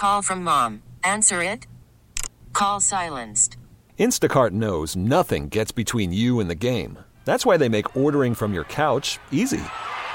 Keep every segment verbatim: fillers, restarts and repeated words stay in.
call from mom. Answer it. Call silenced. Instacart knows nothing gets between you and the game. That's why they make ordering from your couch easy.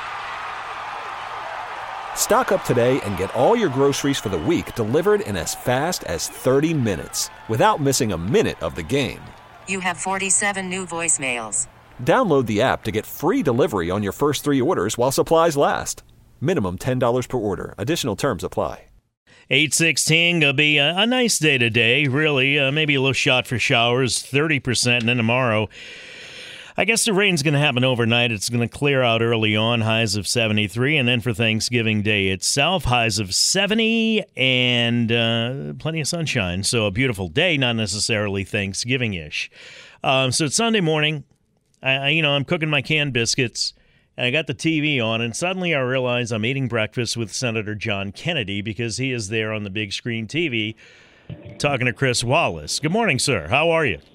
Stock up today and get all your groceries for the week delivered in as fast as thirty minutes without missing a minute of the game. You have forty-seven new voicemails. Download the app to get free delivery on your first three orders while supplies last. Minimum ten dollars per order. Additional terms apply. eight sixteen, gonna be a, a nice day today, really. Uh, maybe a little shot for showers, thirty percent, and then tomorrow, I guess the rain's going to happen overnight. It's going to clear out early on, highs of seventy-three, and then for Thanksgiving Day itself, highs of seventy and uh, plenty of sunshine. So a beautiful day, not necessarily Thanksgiving-ish. Um, so it's Sunday morning. I, I, you know, I'm cooking my canned biscuits, and I got the T V on, and suddenly I realize I'm eating breakfast with Senator John Kennedy because he is there on the big screen T V talking to Chris Wallace. Good morning, sir. How are you?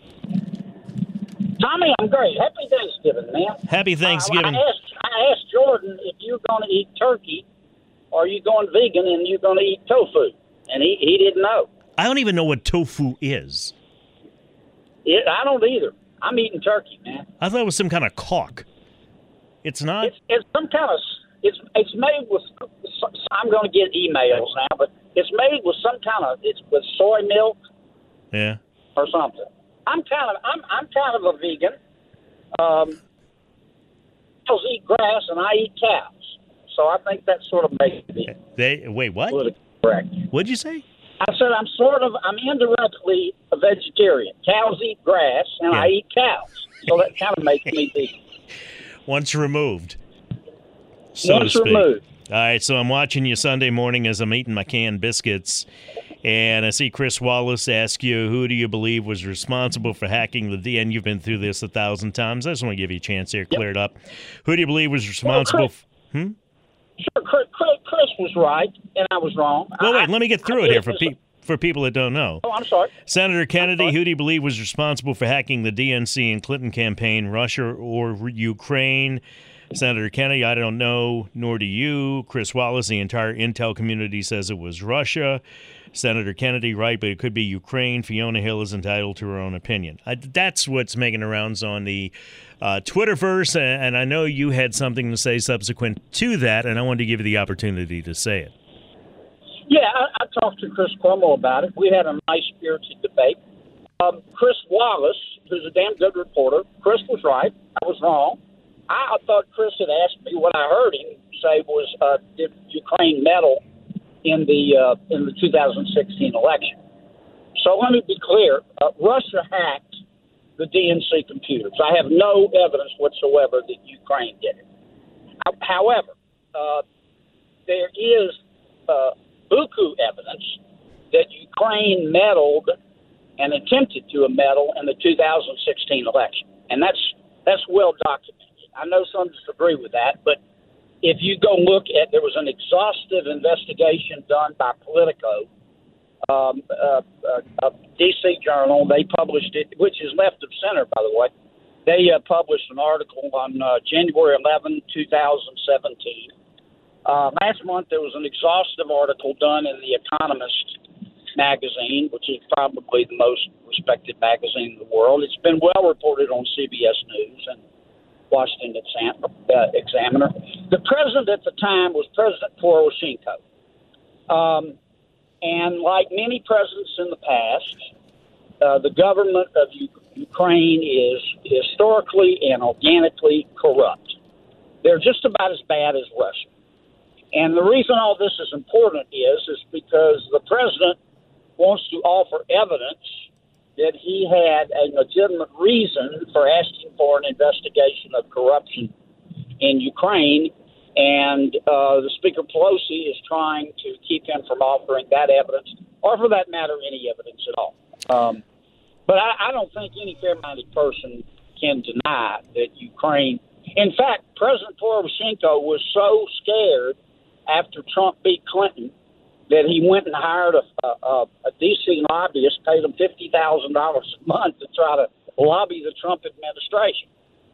Tommy, I'm great. Happy Thanksgiving, man. Happy Thanksgiving. Uh, I, asked, I asked Jordan if you're going to eat turkey or are you going vegan and you're going to eat tofu. And he, he didn't know. I don't even know what tofu is. It, I don't either. I'm eating turkey, man. I thought it was some kind of caulk. It's not? It's, it's some kind of, it's it's made with, I'm going to get emails now, but it's made with some kind of, it's with soy milk. Yeah. Or something. I'm kind of I'm I'm kind of a vegan. Um, cows eat grass and I eat cows, so I think that sort of makes me. They wait what? Politically correct. What'd you say? I said I'm sort of I'm indirectly a vegetarian. Cows eat grass and Yeah. I eat cows, so that kind of makes me vegan. Once removed. So Once to speak. removed. All right, so I'm watching you Sunday morning as I'm eating my canned biscuits. And I see Chris Wallace ask you, who do you believe was responsible for hacking the D N? You've been through this a thousand times. I just want to give you a chance here, clear it up. Who do you believe was responsible? Well, Chris, for, hmm? Sure, Chris, Chris, Chris was right, and I was wrong. Well, wait, I, let me get through I, it here for, I, pe- for people that don't know. Oh, I'm sorry. Senator Kennedy, who do you believe was responsible for hacking the D N C and Clinton campaign, Russia or Ukraine? Senator Kennedy, I don't know, nor do you. Chris Wallace, the entire intel community says it was Russia. Senator Kennedy, right, but it could be Ukraine. Fiona Hill is entitled to her own opinion. I, that's what's making the rounds on the uh, Twitterverse, and, and I know you had something to say subsequent to that, and I wanted to give you the opportunity to say it. Yeah, I, I talked to Chris Cuomo about it. We had a nice spirited debate. Um, Chris Wallace, who's a damn good reporter, Chris was right. I was wrong. I, I thought Chris had asked me what I heard him say was, uh, did Ukraine meddle in the uh, in the two thousand sixteen election? So let me be clear. Uh, Russia hacked the D N C computers. I have no evidence whatsoever that Ukraine did it. However, uh, there is uh, buku evidence that Ukraine meddled and attempted to meddle in the two thousand sixteen election, and that's that's well documented. I know some disagree with that, but if you go look at, there was an exhaustive investigation done by Politico, um, uh, uh, a D C journal. They published it, which is left of center, by the way. They uh, published an article on uh, January eleventh, twenty seventeen. Uh, last month, there was an exhaustive article done in The Economist magazine, which is probably the most respected magazine in the world. It's been well reported on C B S News and Washington Examiner. The president at the time was President Poroshenko. Um, and like many presidents in the past, uh, the government of U- Ukraine is historically and organically corrupt. They're just about as bad as Russia. And the reason all this is important is, is because the president wants to offer evidence that he had a legitimate reason for asking for an investigation of corruption in Ukraine, and uh, the Speaker Pelosi is trying to keep him from offering that evidence, or for that matter, any evidence at all. Um, but I, I don't think any fair-minded person can deny that Ukraine... In fact, President Poroshenko was so scared after Trump beat Clinton that he went and hired a, a, a D C lobbyist, paid him fifty thousand dollars a month to try to lobby the Trump administration.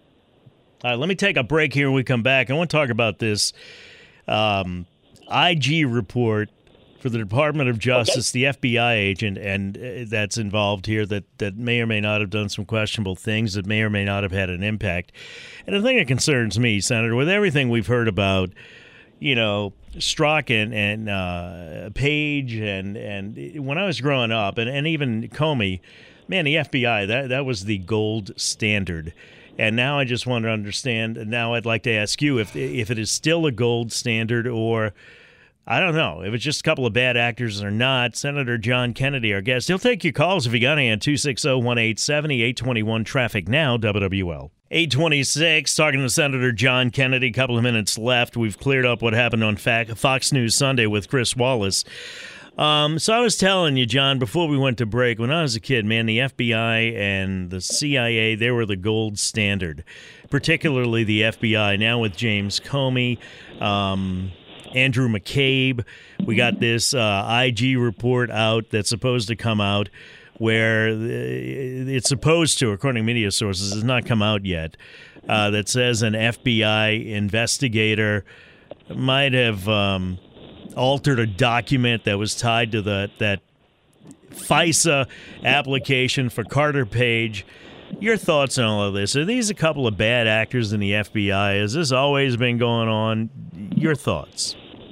All right, let me take a break here when we come back. I want to talk about this um, I G report for the Department of Justice, okay. The F B I agent, and uh, that's involved here that, that may or may not have done some questionable things that may or may not have had an impact. And the thing that concerns me, Senator, with everything we've heard about, you know, Strzok and, and uh, Page, and, and when I was growing up, and, and even Comey, man, the F B I, that, that was the gold standard. And now I just want to understand, and now I'd like to ask you if if it is still a gold standard, or I don't know, if it's just a couple of bad actors or not. Senator John Kennedy, our guest. He'll take your calls if you got any at two six zero, one eight seven zero, eight two one, Traffic Now, W W L. eight twenty-six, talking to Senator John Kennedy. A couple of minutes left. We've cleared up what happened on Fox News Sunday with Chris Wallace. Um, so I was telling you, John, before we went to break, when I was a kid, man, the F B I and the C I A, they were the gold standard, particularly the F B I. Now with James Comey, um, Andrew McCabe, we got this uh, I G report out that's supposed to come out where it's supposed to, according to media sources, has not come out yet, uh, that says an F B I investigator might have um, altered a document that was tied to the that FISA application for Carter Page. Your thoughts on all of this? Are these a couple of bad actors in the F B I? Has this always been going on? Your thoughts?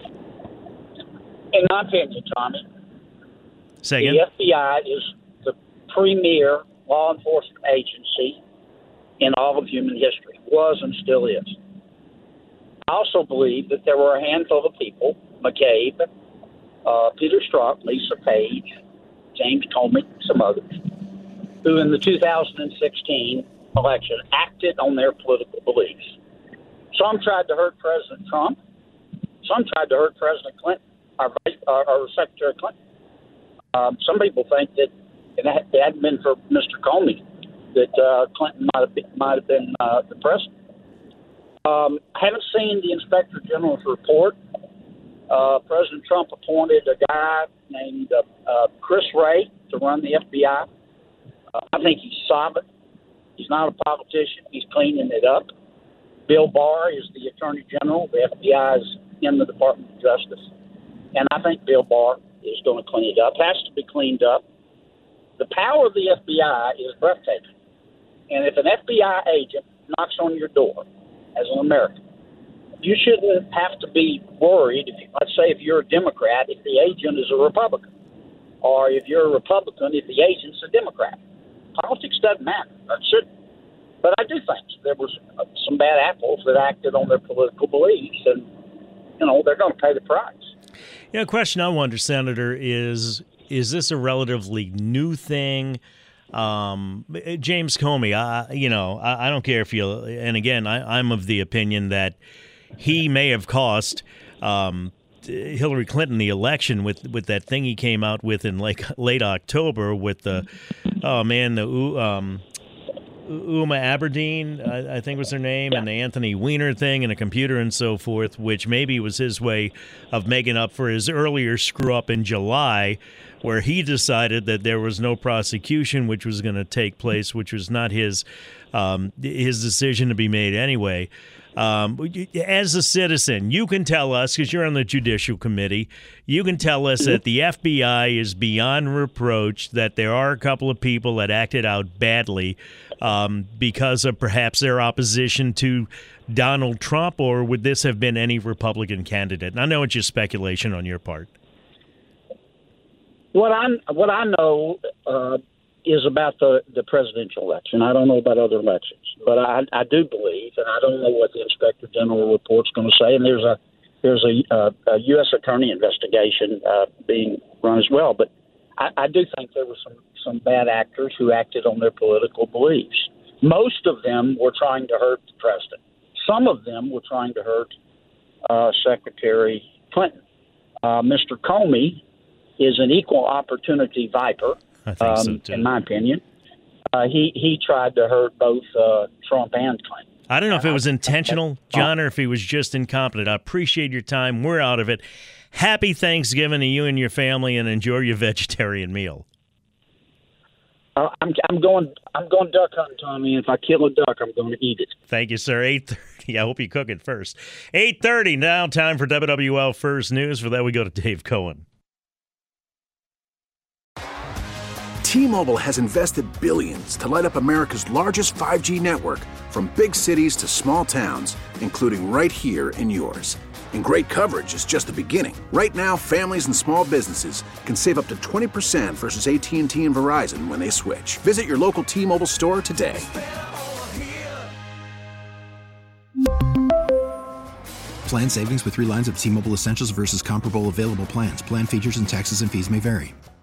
In my opinion, Tommy, Say again? the F B I is the premier law enforcement agency in all of human history. Was and still is. I also believe that there were a handful of people, McCabe, uh, Peter Strzok, Lisa Page, James Comey, some others, who in the two thousand sixteen election acted on their political beliefs. Some tried to hurt President Trump. Some tried to hurt President Clinton, our, our, our Secretary Clinton. Um, some people think that if it hadn't been for Mister Comey, that uh, Clinton might have been, might have been uh, the president. Um, I haven't seen the Inspector General's report. Uh, President Trump appointed a guy named uh, uh, Chris Wray to run the F B I. Uh, I think he's solid. He's not a politician. He's cleaning it up. Bill Barr is the Attorney General. The F B I is in the Department of Justice. And I think Bill Barr is going to clean it up. It has to be cleaned up. The power of the F B I is breathtaking. And if an F B I agent knocks on your door as an American, you shouldn't have to be worried. If you, let's say if you're a Democrat, if the agent is a Republican, or if you're a Republican, if the agent's a Democrat. Politics doesn't matter. It shouldn't. But I do think there was some bad apples that acted on their political beliefs, and you know they're going to pay the price. Yeah, a question I wonder, Senator, is is this a relatively new thing? Um, James Comey, I, you know, I, I don't care if you, and again, I, I'm of the opinion that he may have cost um, Hillary Clinton the election with, with that thing he came out with in late, late October with the, oh man, the um, Uma Aberdeen, I, I think was her name, yeah. and the Anthony Weiner thing and a computer and so forth, which maybe was his way of making up for his earlier screw-up in July, where he decided that there was no prosecution which was going to take place, which was not his um, his decision to be made anyway. Um, as a citizen, you can tell us, because you're on the Judicial Committee, you can tell us that the F B I is beyond reproach, that there are a couple of people that acted out badly um, because of perhaps their opposition to Donald Trump, or would this have been any Republican candidate? And I know it's just speculation on your part. What I what I know uh, is about the, the presidential election. I don't know about other elections, but I, I do believe, and I don't know what the Inspector General report's going to say. And there's a there's a, a, a U S attorney investigation uh, being run as well. But I, I do think there were some some bad actors who acted on their political beliefs. Most of them were trying to hurt the president. Some of them were trying to hurt uh, Secretary Clinton. Uh, Mister Comey is an equal opportunity viper, I think um, so too. in my opinion. Uh, he, he tried to hurt both uh, Trump and Clinton. I don't know if it was intentional, John, or if he was just incompetent. I appreciate your time. We're out of it. Happy Thanksgiving to you and your family, and enjoy your vegetarian meal. Uh, I'm I'm going I'm going duck hunting, Tommy. If I kill a duck, I'm going to eat it. Thank you, sir. eight thirty. I hope you cook it first. eight thirty now. Time for W W L First News. For that, we go to Dave Cohen. T-Mobile has invested billions to light up America's largest five G network, from big cities to small towns, including right here in yours. And great coverage is just the beginning. Right now, families and small businesses can save up to twenty percent versus A T and T and Verizon when they switch. Visit your local T-Mobile store today. Plan savings with three lines of T-Mobile Essentials versus comparable available plans. Plan features and taxes and fees may vary.